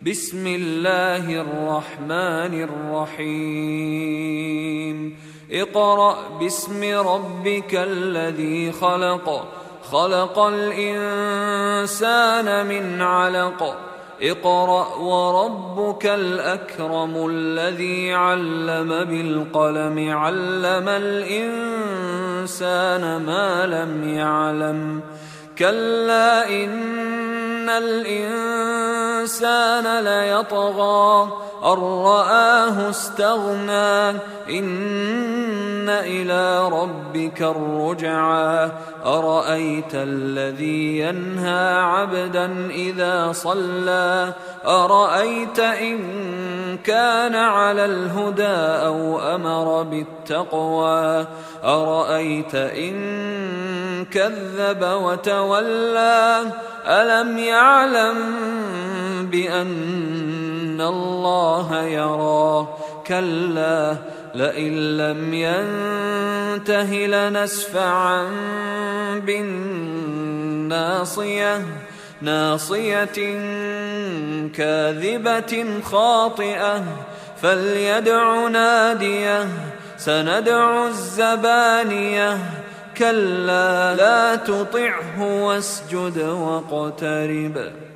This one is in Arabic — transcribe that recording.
بسم الله الرحمن الرحيم اقرأ باسم ربك الذي خلق خلق الإنسان من علق اقرأ وربك الأكرم الذي علم بالقلم علم الإنسان ما لم يعلم كلا إن الإنسان ليطغى أن رآه استغنى إن إلى ربك الرجعى أرأيت الذي ينهى عبدا إذا صلى أرأيت إن كان على الهدى أو أمر بالتقوى أرأيت إن كذب وتولى ألم يعلم بأن الله يرى كلا لئن لم ينته لنسفعا بالناصية ناصية كاذبة خاطئة فليدع ناديه سندع الزبانية كلا لا تطعه واسجد واقترب